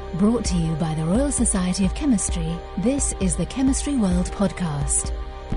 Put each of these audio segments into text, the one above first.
Brought to you by the Royal Society of Chemistry, this is the Chemistry World podcast.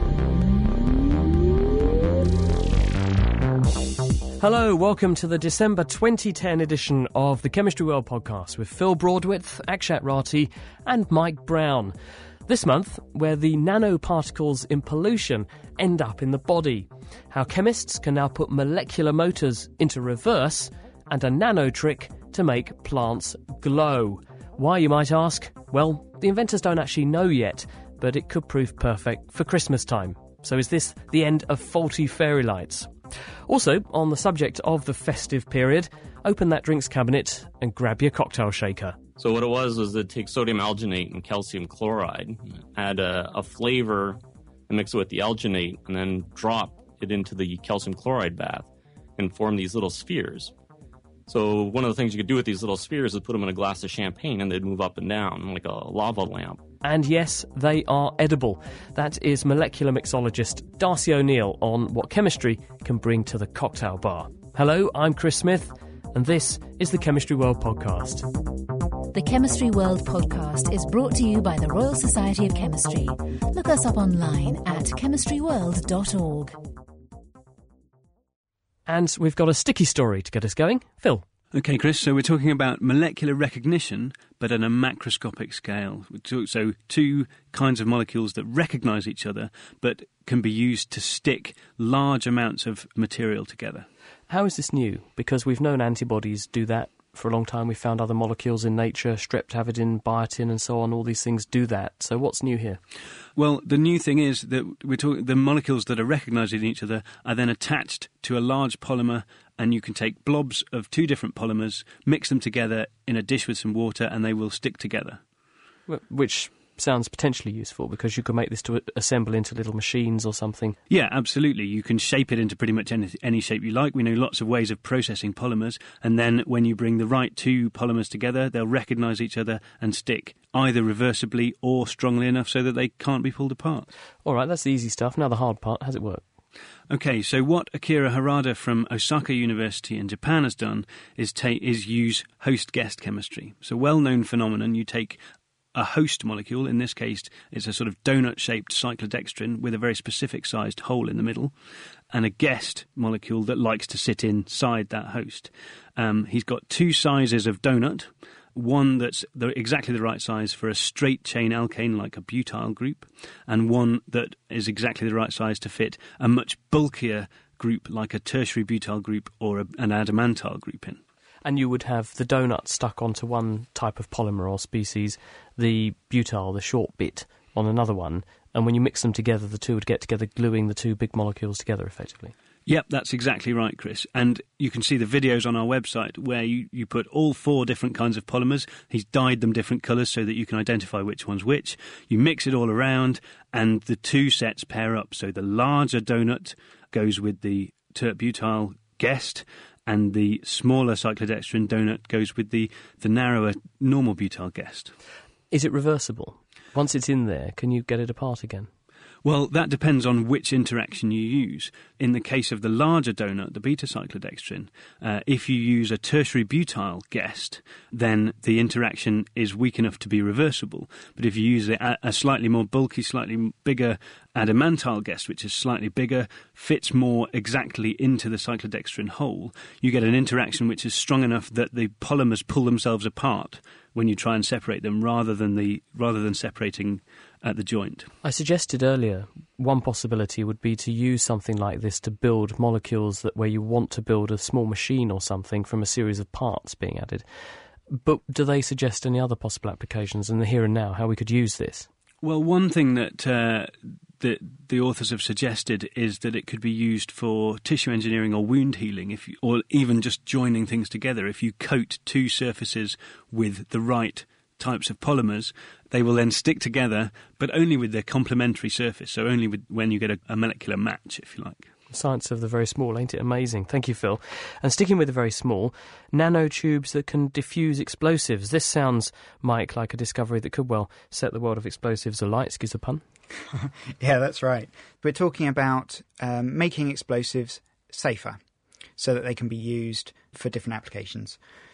Hello, welcome to the December 2010 edition of the Chemistry World podcast with Phil Broadwith, Akshat Rathi and Mike Brown. This month, where the nanoparticles in pollution end up in the body, how chemists can now put molecular motors into reverse, and a nano trick to make plants glow. Why, you might ask? Well, the inventors don't actually know yet, but it could prove perfect for Christmas time. So is this the end of faulty fairy lights? Also, on the subject of the festive period, open that drinks cabinet and grab your cocktail shaker. So what it was to take sodium alginate and calcium chloride, add a flavor and mix it with the alginate, and then drop it into the calcium chloride bath and form these little spheres. So one of the things you could do with these little spheres is put them in a glass of champagne and they'd move up and down like a lava lamp. And yes, they are edible. That is molecular mixologist Darcy O'Neill on what chemistry can bring to the cocktail bar. Hello, I'm Chris Smith, and this is the Chemistry World podcast. The Chemistry World podcast is brought to you by the Royal Society of Chemistry. Look us up online at chemistryworld.org. And we've got a sticky story to get us going. Phil. OK, Chris, so we're talking about molecular recognition, but on a macroscopic scale. So two kinds of molecules that recognise each other, but can be used to stick large amounts of material together. How is this new? Because we've known antibodies do that for a long time. We've found other molecules in nature, streptavidin, biotin and so on, all these things do that. So what's new here? Well, the new thing is that the molecules that are recognising each other are then attached to a large polymer, and you can take blobs of two different polymers, mix them together in a dish with some water, and they will stick together. Which sounds potentially useful, because you could make this to assemble into little machines or something. Yeah, absolutely. You can shape it into pretty much any shape you like. We know lots of ways of processing polymers, and then when you bring the right two polymers together, they'll recognise each other and stick, either reversibly or strongly enough so that they can't be pulled apart. All right, that's the easy stuff. Now the hard part. How's it work? OK, so what Akira Harada from Osaka University in Japan has done is use host-guest chemistry. It's a well-known phenomenon. You take a host molecule, in this case it's a sort of donut-shaped cyclodextrin with a very specific sized hole in the middle, and a guest molecule that likes to sit inside that host. He's got two sizes of donut, one that's exactly the right size for a straight-chain alkane like a butyl group, and one that is exactly the right size to fit a much bulkier group like a tertiary butyl group or an adamantyl group in. And you would have the donut stuck onto one type of polymer or species, the butyl, the short bit, on another one, and when you mix them together, the two would get together, gluing the two big molecules together, effectively. Yep, that's exactly right, Chris. And you can see the videos on our website where you put all four different kinds of polymers. He's dyed them different colours so that you can identify which one's which. You mix it all around, and the two sets pair up. So the larger donut goes with the tert-butyl guest, and the smaller cyclodextrin donut goes with the narrower normal butyl guest. Is it reversible? Once it's in there, can you get it apart again? Well, that depends on which interaction you use. In the case of the larger donut, the beta-cyclodextrin, if you use a tertiary butyl guest, then the interaction is weak enough to be reversible. But if you use a slightly more bulky, slightly bigger adamantyl guest, which is slightly bigger, fits more exactly into the cyclodextrin hole, you get an interaction which is strong enough that the polymers pull themselves apart when you try and separate them, rather than separating at the joint. I suggested earlier one possibility would be to use something like this to build molecules where you want to build a small machine or something from a series of parts being added. But do they suggest any other possible applications in the here and now, how we could use this? Well, one thing that the authors have suggested is that it could be used for tissue engineering or wound healing, or even just joining things together. If you coat two surfaces with the right types of polymers, they will then stick together, but only with their complementary surface, so only when you get a molecular match, if you like. Science of the very small, ain't it amazing? Thank you, Phil. And sticking with the very small, nanotubes that can diffuse explosives. This sounds, Mike, like a discovery that could well set the world of explosives alight. Excuse the pun. Yeah, that's right. We're talking about making explosives safer so that they can be used for different applications.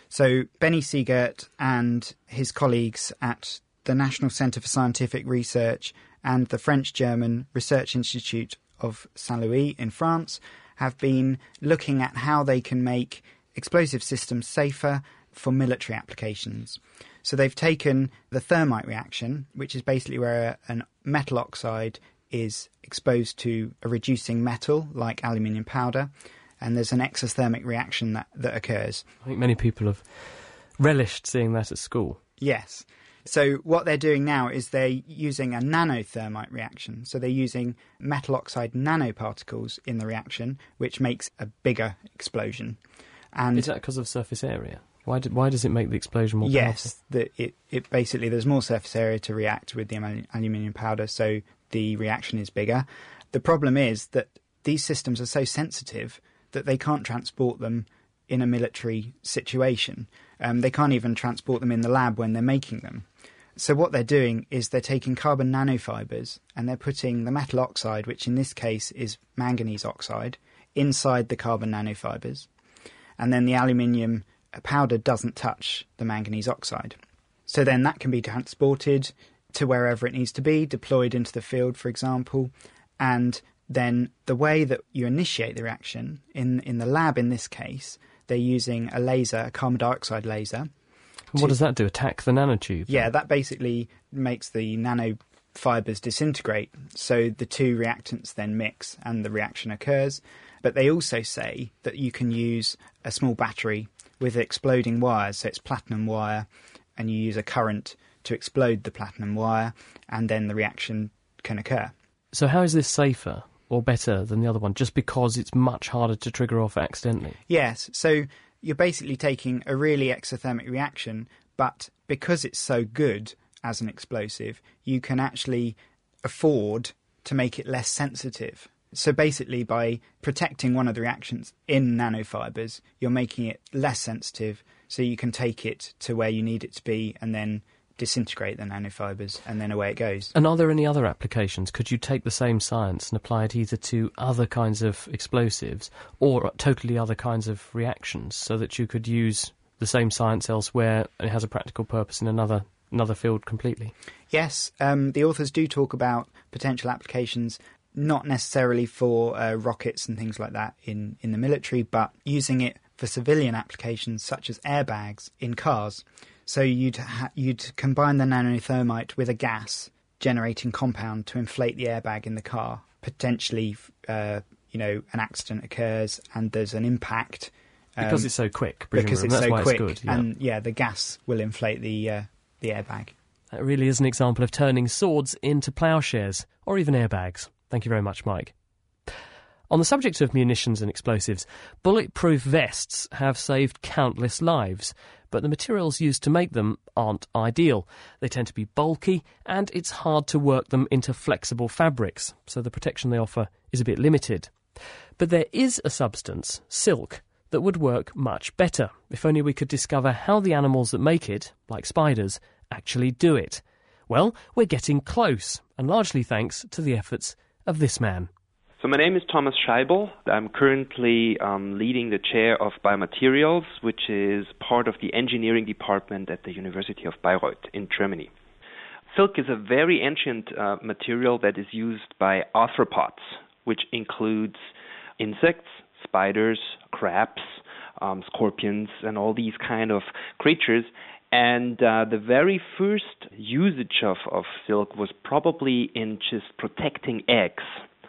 So Benny Siegert and his colleagues at the National Centre for Scientific Research and the French-German Research Institute of Saint-Louis in France have been looking at how they can make explosive systems safer for military applications. So they've taken the thermite reaction, which is basically where a metal oxide is exposed to a reducing metal like aluminium powder, and there's an exothermic reaction that occurs. I think many people have relished seeing that at school. Yes. So what they're doing now is they're using a nanothermite reaction. So they're using metal oxide nanoparticles in the reaction, which makes a bigger explosion. And is that because of surface area? Why does it make the explosion more powerful? Yes, it basically, there's more surface area to react with the aluminium powder, so the reaction is bigger. The problem is that these systems are so sensitive that they can't transport them in a military situation. They can't even transport them in the lab when they're making them. So what they're doing is they're taking carbon nanofibers and they're putting the metal oxide, which in this case is manganese oxide, inside the carbon nanofibers. And then the aluminium powder doesn't touch the manganese oxide. So then that can be transported to wherever it needs to be, deployed into the field, for example. And then the way that you initiate the reaction, in the lab in this case, they're using a laser, a carbon dioxide laser. And what does that do? Attack the nanotube? Yeah, that basically makes the nanofibers disintegrate. So the two reactants then mix and the reaction occurs. But they also say that you can use a small battery with exploding wires. So it's platinum wire, and you use a current to explode the platinum wire, and then the reaction can occur. So how is this safer or better than the other one, just because it's much harder to trigger off accidentally? Yes, so you're basically taking a really exothermic reaction, but because it's so good as an explosive, you can actually afford to make it less sensitive. So basically, by protecting one of the reactions in nanofibers, you're making it less sensitive, so you can take it to where you need it to be and then disintegrate the nanofibers, and then away it goes. And are there any other applications? Could you take the same science and apply it either to other kinds of explosives or totally other kinds of reactions, so that you could use the same science elsewhere and it has a practical purpose in another field completely? Yes, the authors do talk about potential applications, not necessarily for rockets and things like that in the military, but using it for civilian applications such as airbags in cars. So you'd combine the nanothermite with a gas-generating compound to inflate the airbag in the car. Potentially, an accident occurs and there's an impact. Because it's so quick, because it's that's so why quick, it's good. Yeah. and the gas will inflate the airbag. That really is an example of turning swords into ploughshares, or even airbags. Thank you very much, Mike. On the subject of munitions and explosives, bulletproof vests have saved countless lives, but the materials used to make them aren't ideal. They tend to be bulky, and it's hard to work them into flexible fabrics, so the protection they offer is a bit limited. But there is a substance, silk, that would work much better, if only we could discover how the animals that make it, like spiders, actually do it. Well, we're getting close, and largely thanks to the efforts of this man. So my name is Thomas Scheibel. I'm currently leading the chair of biomaterials, which is part of the engineering department at the University of Bayreuth in Germany. Silk is a very ancient material that is used by arthropods, which includes insects, spiders, crabs, scorpions, and all these kind of creatures. And the very first usage of silk was probably in just protecting eggs.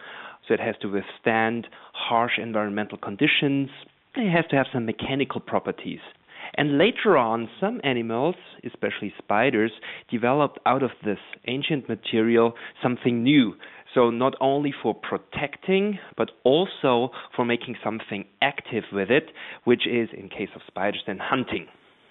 So it has to withstand harsh environmental conditions. It has to have some mechanical properties. And later on, some animals, especially spiders, developed out of this ancient material something new. So not only for protecting, but also for making something active with it, which is, in case of spiders, then hunting.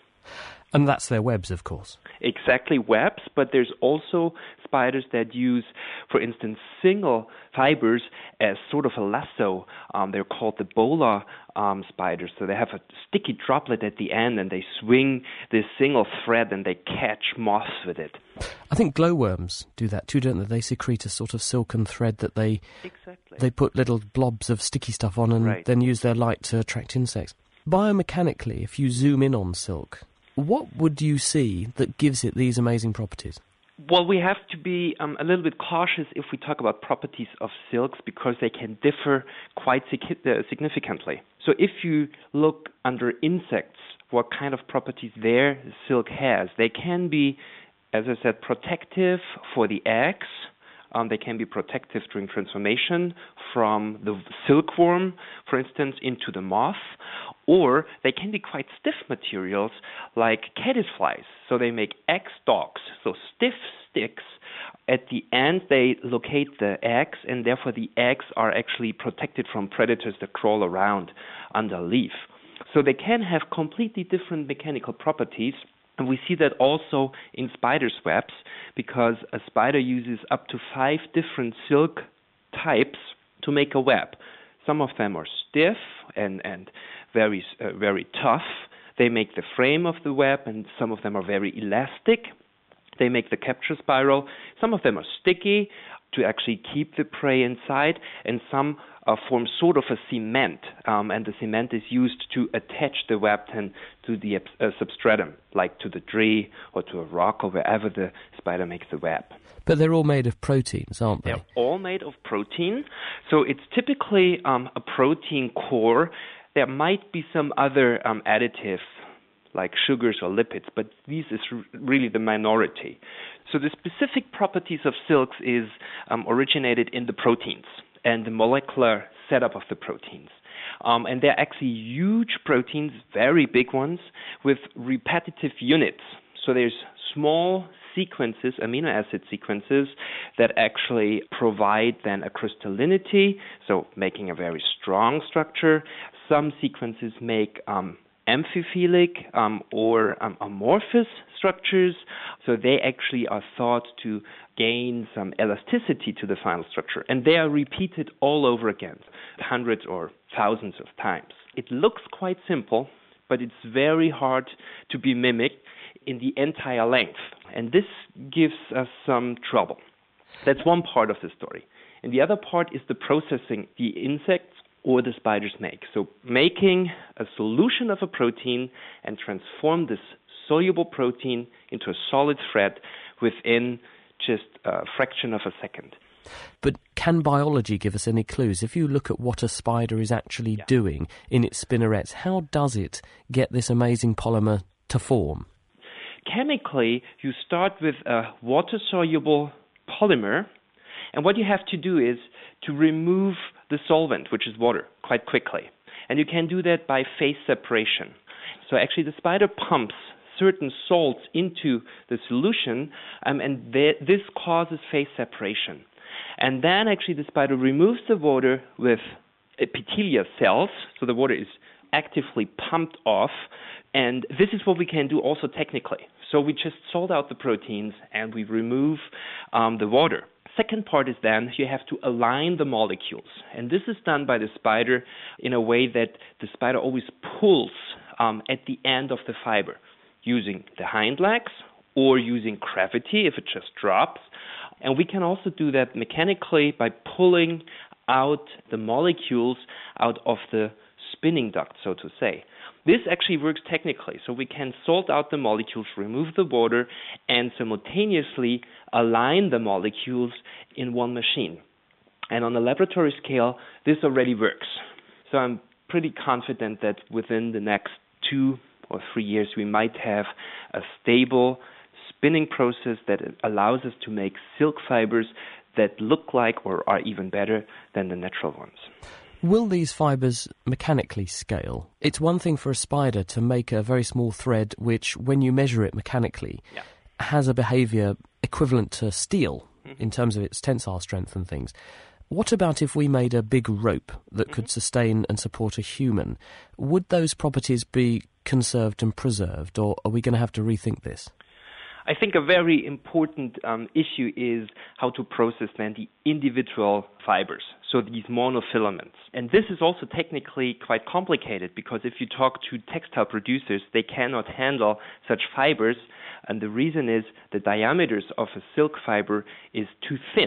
And that's their webs, of course. Exactly, webs, but there's also spiders that use, for instance, single fibers as sort of a lasso. They're called the bola spiders. So they have a sticky droplet at the end, and they swing this single thread, and they catch moths with it. I think glowworms do that too, don't they? They secrete a sort of silken thread that they put little blobs of sticky stuff on and then use their light to attract insects. Biomechanically, if you zoom in on silk, what would you see that gives it these amazing properties? Well, we have to be a little bit cautious if we talk about properties of silks because they can differ quite significantly. So if you look under insects, what kind of properties their silk has, they can be, as I said, protective for the eggs. They can be protective during transformation from the silkworm, for instance, into the moth, or they can be quite stiff materials like caddisflies. So they make egg stalks, so stiff sticks. At the end, they locate the eggs, and therefore the eggs are actually protected from predators that crawl around under leaf. So they can have completely different mechanical properties. And we see that also in spiders' webs, because a spider uses up to 5 different silk types to make a web. Some of them are stiff and very tough. They make the frame of the web, and some of them are very elastic. They make the capture spiral. Some of them are sticky to actually keep the prey inside, and some form sort of a cement, and the cement is used to attach the web then to the substratum, like to the tree or to a rock or wherever the spider makes the web. But they're all made of proteins, aren't they? They're all made of protein, so it's typically a protein core. There might be some other additives like sugars or lipids, but these is really the minority. So the specific properties of silks is originated in the proteins and the molecular setup of the proteins. And they're actually huge proteins, very big ones, with repetitive units. So there's small sequences, amino acid sequences, that actually provide then a crystallinity, so making a very strong structure. Some sequences make amphiphilic or amorphous structures, so they actually are thought to gain some elasticity to the final structure, and they are repeated all over again, hundreds or thousands of times. It looks quite simple, but it's very hard to be mimicked in the entire length, and this gives us some trouble. That's one part of the story. And the other part is the processing the insects or the spiders make. So making a solution of a protein and transform this soluble protein into a solid thread within just a fraction of a second. But can biology give us any clues? If you look at what a spider is actually doing in its spinnerets, how does it get this amazing polymer to form? Chemically, you start with a water-soluble polymer, and what you have to do is to remove the solvent, which is water, quite quickly. And you can do that by phase separation. So actually the spider pumps certain salts into the solution, and this causes phase separation. And then actually the spider removes the water with epithelial cells, so the water is actively pumped off, and this is what we can do also technically. So we just salt out the proteins and we remove the water. Second part is then you have to align the molecules, and this is done by the spider in a way that the spider always pulls at the end of the fiber, using the hind legs or using gravity if it just drops. And we can also do that mechanically by pulling out the molecules out of the spinning duct, so to say. This actually works technically, so we can salt out the molecules, remove the water, and simultaneously align the molecules in one machine. And on a laboratory scale, this already works. So I'm pretty confident that within the next 2 or 3 years, we might have a stable spinning process that allows us to make silk fibers that look like or are even better than the natural ones. Will these fibres mechanically scale? It's one thing for a spider to make a very small thread which, when you measure it mechanically, has a behaviour equivalent to steel in terms of its tensile strength and things. What about if we made a big rope that could sustain and support a human? Would those properties be conserved and preserved, or are we going to have to rethink this? I think a very important issue is how to process then the individual fibers, so these monofilaments. And this is also technically quite complicated because if you talk to textile producers, they cannot handle such fibers, and the reason is the diameters of a silk fiber is too thin.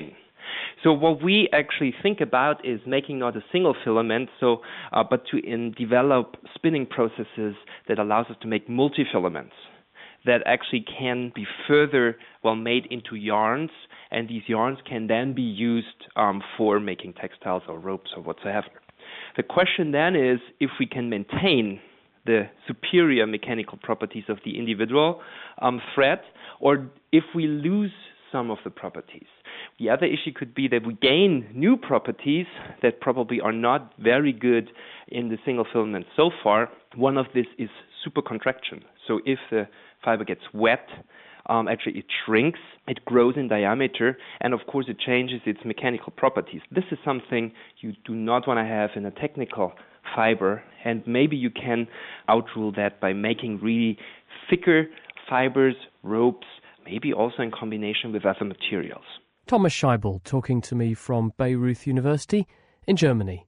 So what we actually think about is making not a single filament, but to develop spinning processes that allows us to make multifilaments that actually can be further made into yarns, and these yarns can then be used for making textiles or ropes or whatsoever. The question then is if we can maintain the superior mechanical properties of the individual thread, or if we lose some of the properties. The other issue could be that we gain new properties that probably are not very good in the single filament so far. One of this is supercontraction. So if the fiber gets wet, actually it shrinks, it grows in diameter, and of course it changes its mechanical properties. This is something you do not want to have in a technical fiber, and maybe you can outrule that by making really thicker fibers, ropes, maybe also in combination with other materials. Thomas Scheibel talking to me from Bayreuth University in Germany.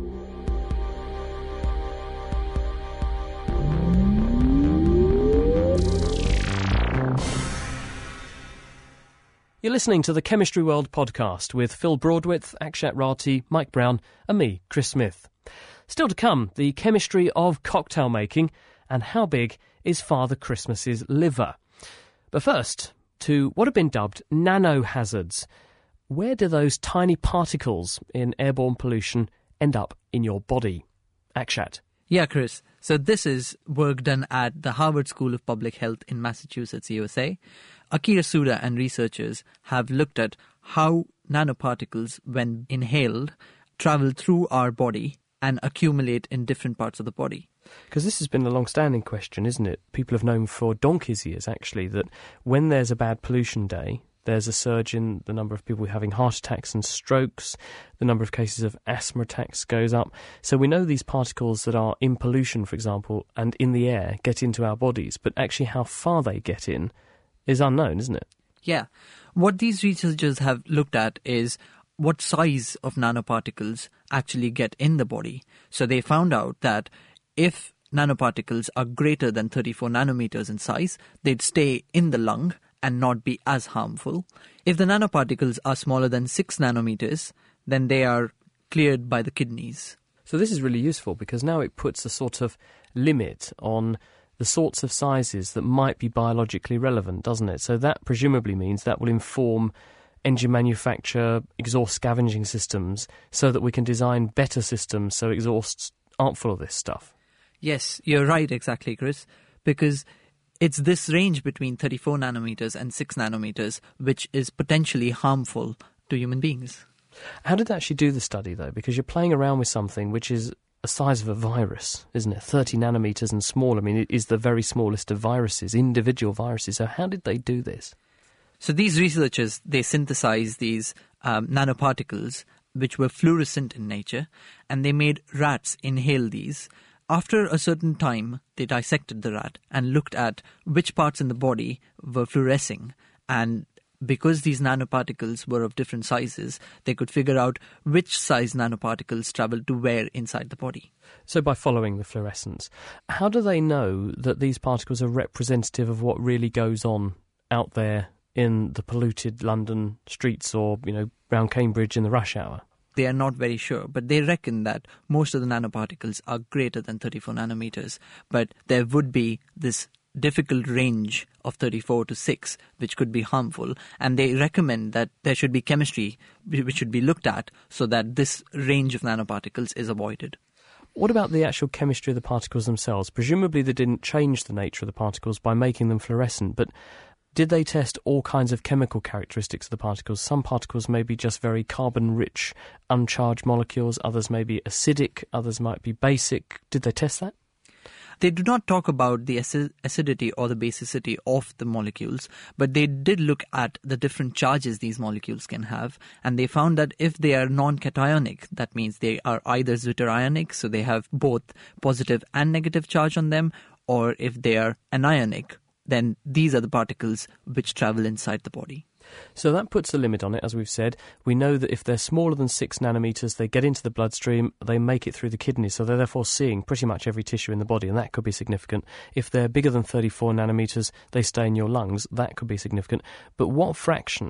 You're listening to the Chemistry World podcast with Phil Broadwith, Akshat Rathi, Mike Brown and me, Chris Smith. Still to come, the chemistry of cocktail making and how big is Father Christmas's liver. But first, to what have been dubbed nanohazards. Where do those tiny particles in airborne pollution end up in your body? Akshat. Yeah, Chris. So this is work done at the Harvard School of Public Health in Massachusetts, USA. Akira Suda and researchers have looked at how nanoparticles, when inhaled, travel through our body and accumulate in different parts of the body. Because this has been a long-standing question, isn't it? People have known for donkey's years, actually, that when there's a bad pollution day, there's a surge in the number of people having heart attacks and strokes. The number of cases of asthma attacks goes up. So we know these particles that are in pollution, for example, and in the air get into our bodies, but actually how far they get in is unknown, isn't it? Yeah. What these researchers have looked at is what size of nanoparticles actually get in the body. So they found out that if nanoparticles are greater than 34 nanometers in size, they'd stay in the lung and not be as harmful. If the nanoparticles are smaller than 6 nanometers, then they are cleared by the kidneys. So this is really useful because now it puts a sort of limit on the sorts of sizes that might be biologically relevant, doesn't it? So that presumably means that will inform engine manufacture, exhaust scavenging systems, so that we can design better systems so exhausts aren't full of this stuff. Yes, you're right, exactly, Chris, because it's this range between 34 nanometers and 6 nanometers which is potentially harmful to human beings. How did they actually do the study, though? Because you're playing around with something which is the size of a virus, isn't it? 30 nanometers and small. I mean, it is the very smallest of viruses, individual viruses. So how did they do this? So these researchers, they synthesized these nanoparticles which were fluorescent in nature, and they made rats inhale these. After a certain time, they dissected the rat and looked at which parts in the body were fluorescing. And because these nanoparticles were of different sizes, they could figure out which size nanoparticles traveled to where inside the body. So by following the fluorescence, how do they know that these particles are representative of what really goes on out there in the polluted London streets or, around Cambridge in the rush hour? They are not very sure, but they reckon that most of the nanoparticles are greater than 34 nanometers. But there would be this difficult range of 34 to 6, which could be harmful. And they recommend that there should be chemistry which should be looked at so that this range of nanoparticles is avoided. What about the actual chemistry of the particles themselves? Presumably they didn't change the nature of the particles by making them fluorescent, but did they test all kinds of chemical characteristics of the particles? Some particles may be just very carbon-rich, uncharged molecules. Others may be acidic. Others might be basic. Did they test that? They do not talk about the acidity or the basicity of the molecules, but they did look at the different charges these molecules can have, and they found that if they are non-cationic, that means they are either zwitterionic, so they have both positive and negative charge on them, or if they are anionic, then these are the particles which travel inside the body. So that puts a limit on it, as we've said. We know that if they're smaller than 6 nanometers, they get into the bloodstream, they make it through the kidneys, so they're therefore seeing pretty much every tissue in the body, and that could be significant. If they're bigger than 34 nanometers, they stay in your lungs, that could be significant. But what fraction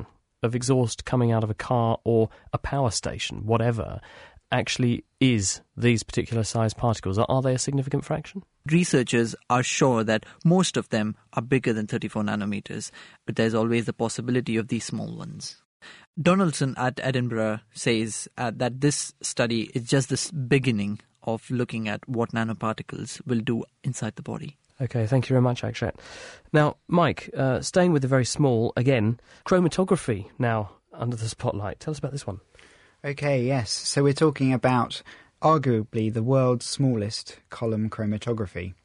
of exhaust coming out of a car or a power station, whatever, actually is these particular size particles? Are they a significant fraction? Researchers are sure that most of them are bigger than 34 nanometers, but there's always the possibility of these small ones. Donaldson at Edinburgh says that this study is just the beginning of looking at what nanoparticles will do inside the body. Okay, thank you very much, Akshat. Now, Mike, staying with the very small, again, chromatography now under the spotlight. Tell us about this one. Okay, yes. So we're talking about arguably the world's smallest column chromatography.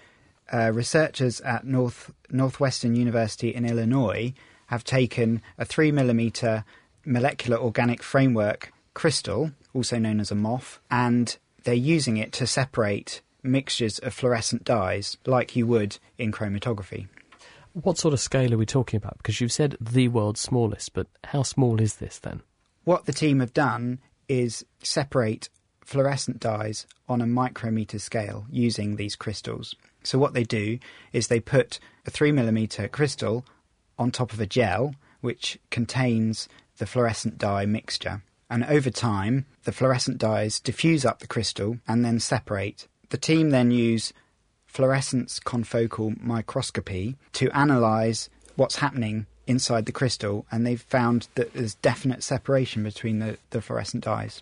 Researchers at Northwestern University in Illinois have taken a 3mm molecular organic framework crystal, also known as a MOF, and they're using it to separate mixtures of fluorescent dyes like you would in chromatography. What sort of scale are we talking about? Because you've said the world's smallest, but how small is this then? What the team have done is separate fluorescent dyes on a micrometer scale using these crystals. So what they do is they put a 3mm crystal on top of a gel which contains the fluorescent dye mixture. And over time, the fluorescent dyes diffuse up the crystal and then separate. The team then use fluorescence confocal microscopy to analyse what's happening inside the crystal, and they've found that there's definite separation between the fluorescent dyes.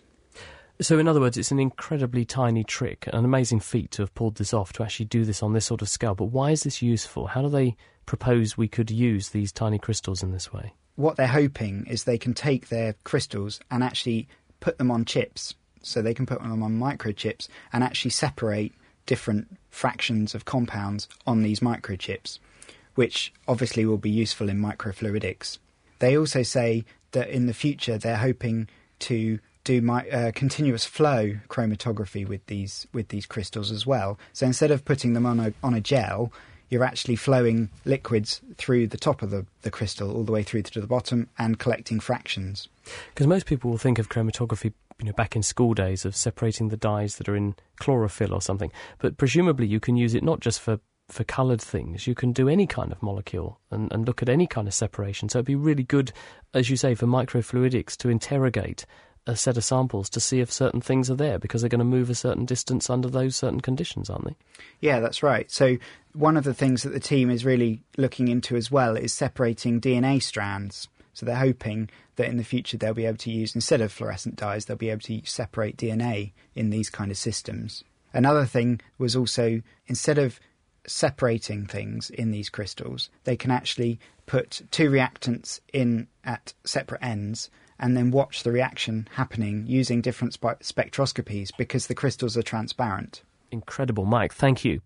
So in other words, it's an incredibly tiny trick, an amazing feat to have pulled this off, to actually do this on this sort of scale. But why is this useful? How do they propose we could use these tiny crystals in this way? What they're hoping is they can take their crystals and actually put them on chips. So they can put them on microchips and actually separate different fractions of compounds on these microchips, which obviously will be useful in microfluidics. They also say that in the future they're hoping to do continuous flow chromatography with these crystals as well. So instead of putting them on a gel, you're actually flowing liquids through the top of the crystal all the way through to the bottom and collecting fractions. Because most people will think of chromatography, back in school days, of separating the dyes that are in chlorophyll or something. But presumably you can use it not just for coloured things. You can do any kind of molecule and look at any kind of separation. So it'd be really good, as you say, for microfluidics to interrogate a set of samples to see if certain things are there, because they're going to move a certain distance under those certain conditions, aren't they? Yeah, that's right. So one of the things that the team is really looking into as well is separating DNA strands. So they're hoping that in the future they'll be able to use, instead of fluorescent dyes, they'll be able to separate DNA in these kind of systems. Another thing was also, instead of separating things in these crystals, they can actually put two reactants in at separate ends and then watch the reaction happening using different spectroscopies, because the crystals are transparent. Incredible, Mike. Thank you.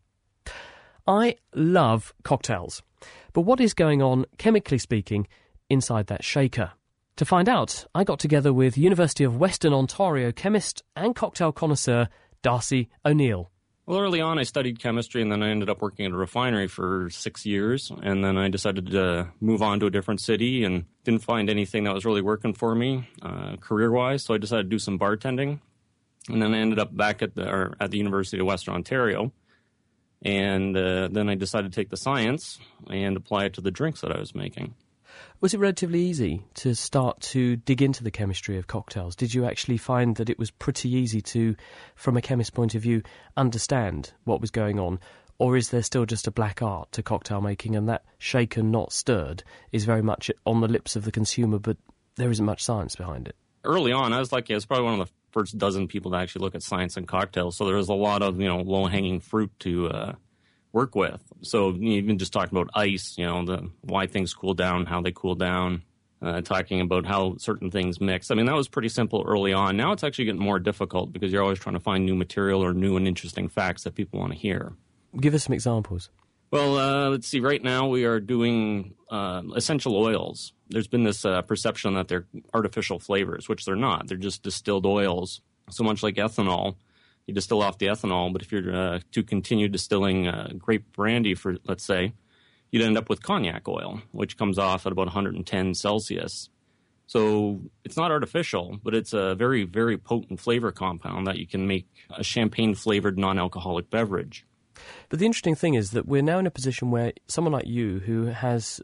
I love cocktails. But what is going on, chemically speaking, inside that shaker? To find out, I got together with University of Western Ontario chemist and cocktail connoisseur Darcy O'Neill. Well, early on, I studied chemistry, and then I ended up working at a refinery for 6 years. And then I decided to move on to a different city and didn't find anything that was really working for me career-wise. So I decided to do some bartending. And then I ended up back at the University of Western Ontario. And then I decided to take the science and apply it to the drinks that I was making. Was it relatively easy to start to dig into the chemistry of cocktails? Did you actually find that it was pretty easy to, from a chemist's point of view, understand what was going on? Or is there still just a black art to cocktail making, and that shaken, not stirred, is very much on the lips of the consumer, but there isn't much science behind it? Early on, I was probably one of the first dozen people to actually look at science and cocktails. So there was a lot of, low-hanging fruit to work with. So even just talking about ice, why things cool down, how they cool down, talking about how certain things mix. I mean, that was pretty simple early on. Now it's actually getting more difficult because you're always trying to find new material or new and interesting facts that people want to hear. Give us some examples. Well, let's see. Right now we are doing essential oils. There's been this perception that they're artificial flavors, which they're not. They're just distilled oils. So much like ethanol. You distill off the ethanol, but if you're to continue distilling grape brandy, for let's say, you'd end up with cognac oil, which comes off at about 110 Celsius. So it's not artificial, but it's a very, very potent flavor compound that you can make a champagne-flavored non-alcoholic beverage. But the interesting thing is that we're now in a position where someone like you, who has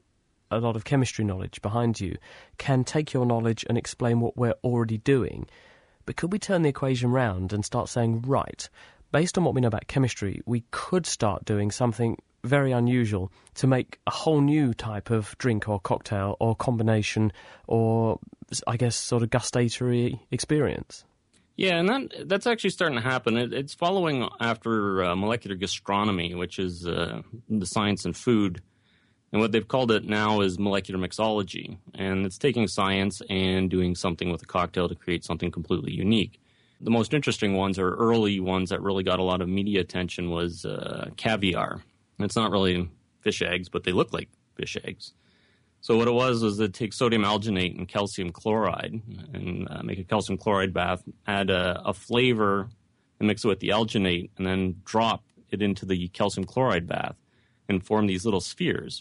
a lot of chemistry knowledge behind you, can take your knowledge and explain what we're already doing. But could we turn the equation round and start saying, right, based on what we know about chemistry, we could start doing something very unusual to make a whole new type of drink or cocktail or combination or, I guess, sort of gustatory experience? Yeah, and that's actually starting to happen. It's following after molecular gastronomy, which is the science in food. And what they've called it now is molecular mixology. And it's taking science and doing something with a cocktail to create something completely unique. The most interesting ones, or early ones that really got a lot of media attention, was caviar. It's not really fish eggs, but they look like fish eggs. So what it was it take sodium alginate and calcium chloride and make a calcium chloride bath, add a flavor and mix it with the alginate, and then drop it into the calcium chloride bath and form these little spheres.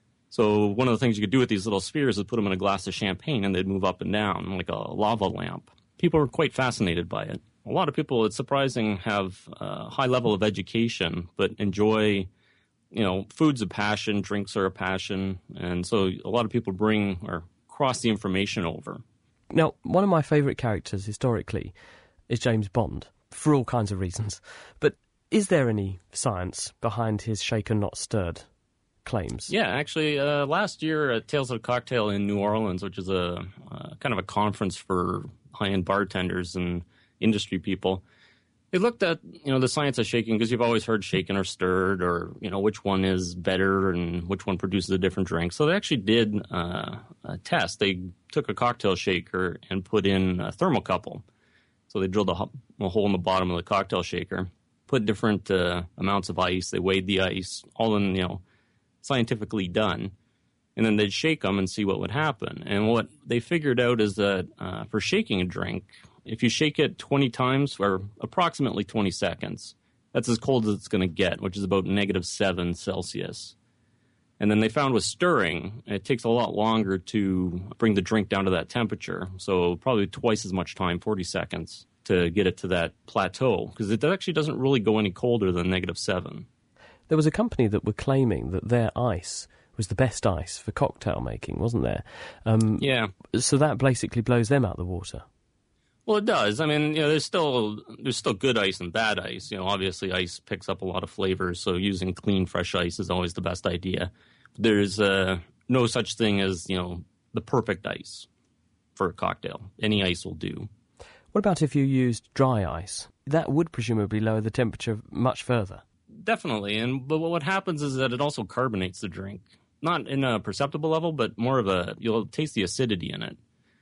So one of the things you could do with these little spheres is put them in a glass of champagne, and they'd move up and down like a lava lamp. People were quite fascinated by it. A lot of people, it's surprising, have a high level of education, but enjoy, food's a passion, drinks are a passion, and so a lot of people bring or cross the information over. Now, one of my favourite characters historically is James Bond, for all kinds of reasons. But is there any science behind his shaken not stirred claims? Yeah, actually, last year at Tales of a Cocktail in New Orleans, which is a kind of a conference for high-end bartenders and industry people, they looked at, the science of shaking, because you've always heard shaken or stirred, or, which one is better and which one produces a different drink. So they actually did a test. They took a cocktail shaker and put in a thermocouple. So they drilled a hole in the bottom of the cocktail shaker, put different amounts of ice. They weighed the ice, all in, scientifically done. And then they'd shake them and see what would happen. And what they figured out is that for shaking a drink, if you shake it 20 times or approximately 20 seconds, that's as cold as it's going to get, which is about -7 Celsius. And then they found with stirring, it takes a lot longer to bring the drink down to that temperature. So probably twice as much time, 40 seconds, to get it to that plateau, because it actually doesn't really go any colder than -7. There was a company that were claiming that their ice was the best ice for cocktail making, wasn't there? Yeah. So that basically blows them out of the water. Well, it does. I mean, there's still good ice and bad ice. Obviously ice picks up a lot of flavors, so using clean, fresh ice is always the best idea. There's no such thing as, the perfect ice for a cocktail. Any ice will do. What about if you used dry ice? That would presumably lower the temperature much further. Definitely. But what happens is that it also carbonates the drink. Not in a perceptible level, but more of you'll taste the acidity in it.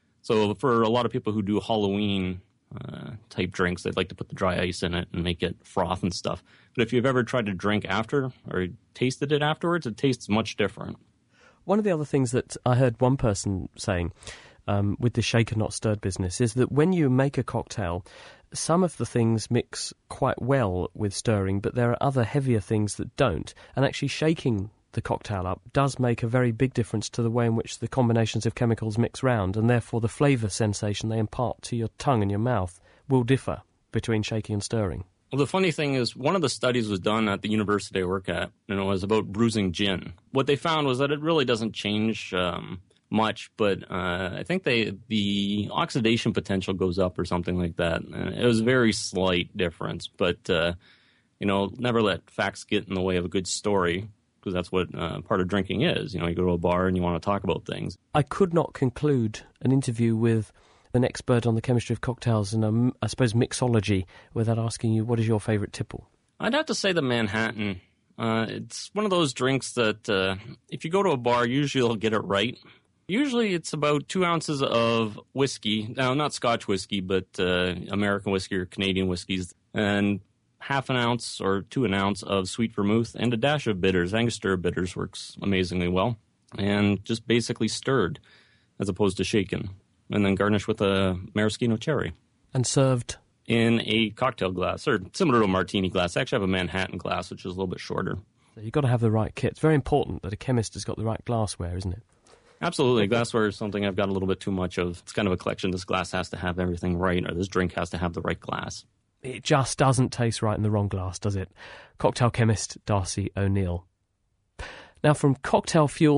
So for a lot of people who do Halloween type drinks, they'd like to put the dry ice in it and make it froth and stuff. But if you've ever tried to drink after or tasted it afterwards, it tastes much different. One of the other things that I heard one person saying with the shaken not stirred business is that when you make a cocktail, some of the things mix quite well with stirring, but there are other heavier things that don't. And actually shaking the cocktail up does make a very big difference to the way in which the combinations of chemicals mix round, and therefore the flavour sensation they impart to your tongue and your mouth will differ between shaking and stirring. Well, the funny thing is, one of the studies was done at the university I work at, and it was about bruising gin. What they found was that it really doesn't change much, but I think the oxidation potential goes up or something like that. It was a very slight difference, but never let facts get in the way of a good story, because that's what part of drinking is. You go to a bar and you want to talk about things. I could not conclude an interview with an expert on the chemistry of cocktails and, I suppose, mixology without asking you, what is your favourite tipple? I'd have to say the Manhattan. It's one of those drinks that if you go to a bar, usually you'll get it right. Usually it's about 2 ounces of whiskey. Now, not Scotch whiskey, but American whiskey or Canadian whiskeys. And half an ounce or to an ounce of sweet vermouth and a dash of bitters. Angostura bitters works amazingly well. And just basically stirred as opposed to shaken. And then garnished with a maraschino cherry. And served? In a cocktail glass, or similar to a martini glass. I actually have a Manhattan glass, which is a little bit shorter. So you've got to have the right kit. It's very important that a chemist has got the right glassware, isn't it? Absolutely. Glassware is something I've got a little bit too much of. It's kind of a collection. This glass has to have everything right, or this drink has to have the right glass. It just doesn't taste right in the wrong glass, does it? Cocktail chemist Darcy O'Neill. Now, from cocktail-fueled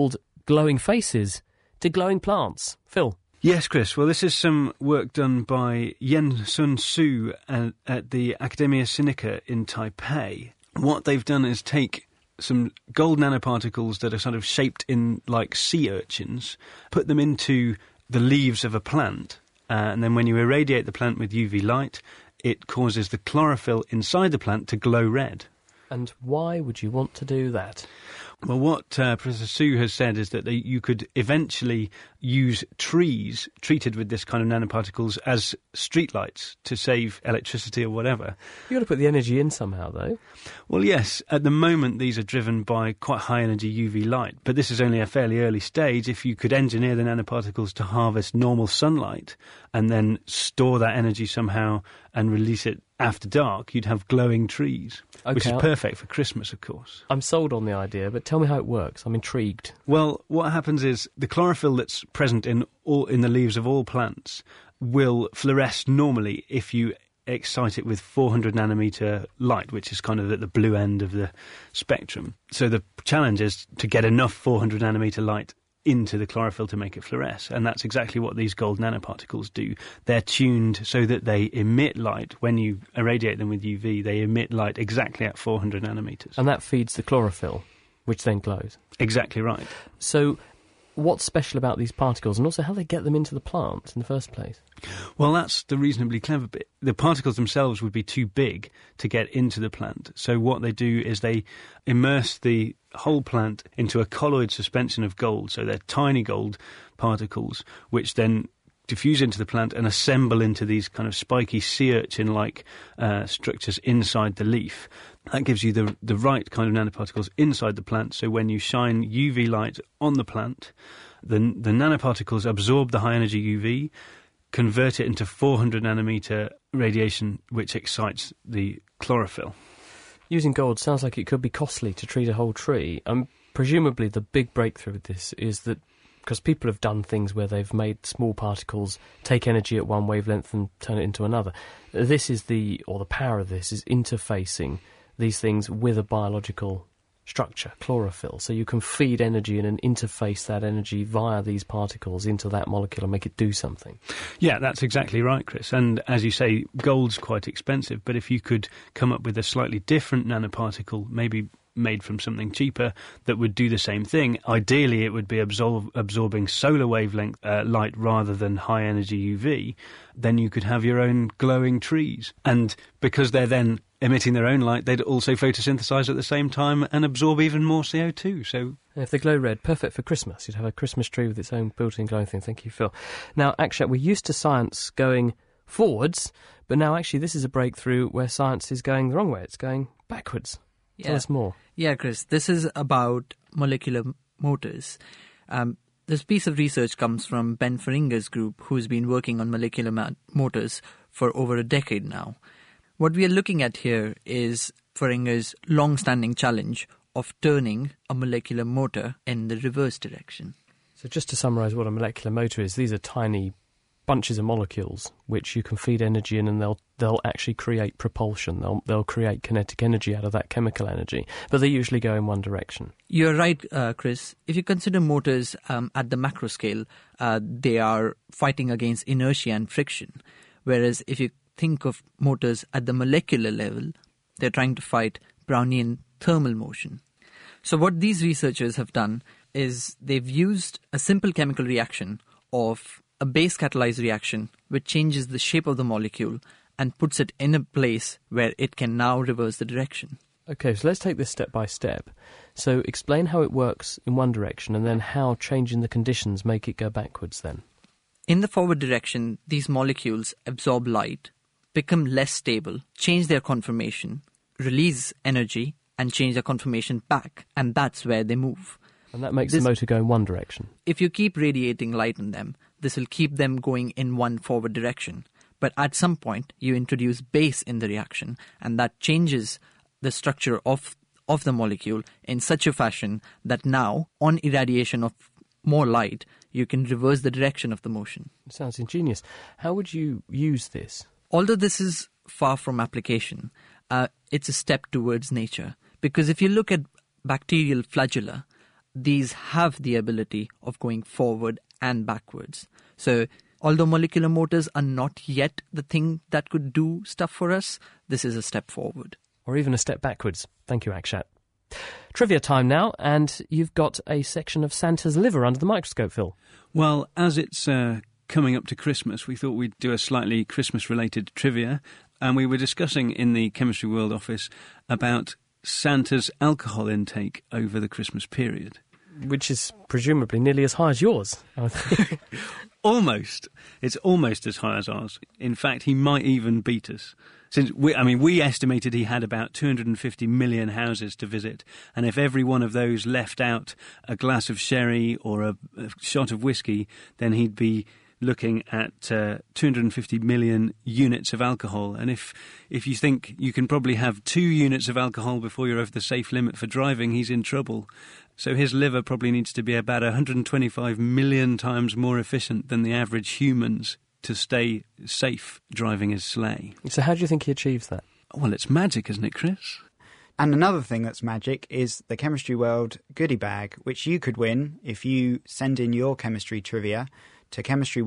glowing faces to glowing plants. Phil? Yes, Chris. Well, this is some work done by Yen-Sun Su at the Academia Sinica in Taipei. What they've done is take some gold nanoparticles that are sort of shaped in like sea urchins, put them into the leaves of a plant, and then when you irradiate the plant with UV light, it causes the chlorophyll inside the plant to glow red. And why would you want to do that? Well, what Professor Su has said is that you could eventually use trees treated with this kind of nanoparticles as streetlights to save electricity or whatever. You've got to put the energy in somehow, though. Well, yes. At the moment, these are driven by quite high-energy UV light, but this is only a fairly early stage. If you could engineer the nanoparticles to harvest normal sunlight and then store that energy somehow and release it after dark, you'd have glowing trees, which is perfect for Christmas, of course. I'm sold on the idea, but tell me how it works. I'm intrigued. Well, what happens is the chlorophyll that's present in the leaves of all plants will fluoresce normally if you excite it with 400 nanometer light, which is kind of at the blue end of the spectrum. So the challenge is to get enough 400 nanometer light into the chlorophyll to make it fluoresce, and that's exactly what these gold nanoparticles do. They're tuned so that they emit light. When you irradiate them with UV, they emit light exactly at 400 nanometers. And that feeds the chlorophyll, which then glows. Exactly right. So what's special about these particles, and also how they get them into the plant in the first place? Well, that's the reasonably clever bit. The particles themselves would be too big to get into the plant. So what they do is they immerse the whole plant into a colloid suspension of gold. So they're tiny gold particles, which then diffuse into the plant and assemble into these kind of spiky sea urchin-like structures inside the leaf. That gives you the right kind of nanoparticles inside the plant, so when you shine UV light on the plant, the nanoparticles absorb the high-energy UV, convert it into 400 nanometer radiation, which excites the chlorophyll. Using gold sounds like it could be costly to treat a whole tree. Presumably the big breakthrough with this is that because people have done things where they've made small particles take energy at one wavelength and turn it into another. The power of this is interfacing these things with a biological structure, chlorophyll. So you can feed energy in and interface that energy via these particles into that molecule and make it do something. Yeah, that's exactly right, Chris. And as you say, gold's quite expensive, but if you could come up with a slightly different nanoparticle, maybe made from something cheaper, that would do the same thing, ideally it would be absorbing solar wavelength light rather than high energy UV, then you could have your own glowing trees. And because they're then emitting their own light, they'd also photosynthesize at the same time and absorb even more CO2. So if they glow red, perfect for Christmas. You'd have a Christmas tree with its own built-in glowing thing. Thank you, Phil. Now, Akshat, we're used to science going forwards, but now actually this is a breakthrough where science is going the wrong way. It's going backwards. Tell us more. Yeah, Chris, this is about molecular motors. This piece of research comes from Ben Feringer's group, who's been working on molecular motors for over a decade now. What we are looking at here is Feringer's long-standing challenge of turning a molecular motor in the reverse direction. So just to summarise what a molecular motor is, these are tiny bunches of molecules which you can feed energy in, and they'll actually create propulsion. They'll create kinetic energy out of that chemical energy, but they usually go in one direction. You're right, Chris. If you consider motors at the macro scale, they are fighting against inertia and friction, whereas if you think of motors at the molecular level, they're trying to fight Brownian thermal motion. So what these researchers have done is they've used a simple chemical reaction of a base catalyzed reaction which changes the shape of the molecule and puts it in a place where it can now reverse the direction. Okay, so let's take this step by step. So explain how it works in one direction and then how changing the conditions make it go backwards then. In the forward direction, these molecules absorb light, become less stable, change their conformation, release energy and change their conformation back, and that's where they move. And that makes the motor go in one direction. If you keep radiating light on them, this will keep them going in one forward direction. But at some point, you introduce base in the reaction, and that changes the structure of the molecule in such a fashion that now, on irradiation of more light, you can reverse the direction of the motion. It sounds ingenious. How would you use this? Although this is far from application, it's a step towards nature. Because if you look at bacterial flagella, these have the ability of going forward and backwards. So although molecular motors are not yet the thing that could do stuff for us, this is a step forward. Or even a step backwards. Thank you, Akshat. Trivia time now, and you've got a section of Santa's liver under the microscope, Phil. Well, as it's coming up to Christmas, we thought we'd do a slightly Christmas-related trivia, and we were discussing in the Chemistry World office about Santa's alcohol intake over the Christmas period. Which is presumably nearly as high as yours, I think. Almost. It's almost as high as ours. In fact, he might even beat us. Since we estimated he had about 250 million houses to visit, and if every one of those left out a glass of sherry or a shot of whiskey, then he'd be looking at 250 million units of alcohol. And if you think you can probably have 2 units of alcohol before you're over the safe limit for driving, he's in trouble. So his liver probably needs to be about 125 million times more efficient than the average humans to stay safe driving his sleigh. So how do you think he achieves that? Well, it's magic, isn't it, Chris? And another thing that's magic is the Chemistry World goodie bag, which you could win if you send in your chemistry trivia to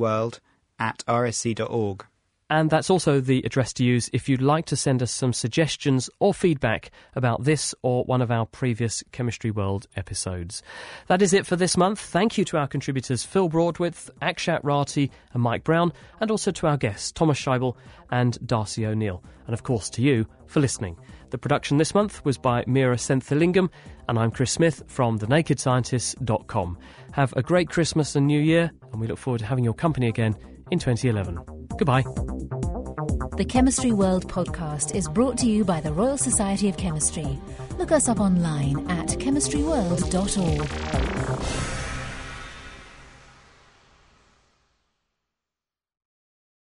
chemistryworld@rsc.org. And that's also the address to use if you'd like to send us some suggestions or feedback about this or one of our previous Chemistry World episodes. That is it for this month. Thank you to our contributors Phil Broadwith, Akshat Rathi and Mike Brown, and also to our guests Thomas Scheibel and Darcy O'Neill. And of course to you for listening. The production this month was by Meera Senthilingam, and I'm Chris Smith from thenakedscientists.com. Have a great Christmas and New Year, and we look forward to having your company again in 2011. Goodbye. The Chemistry World podcast is brought to you by the Royal Society of Chemistry. Look us up online at chemistryworld.org.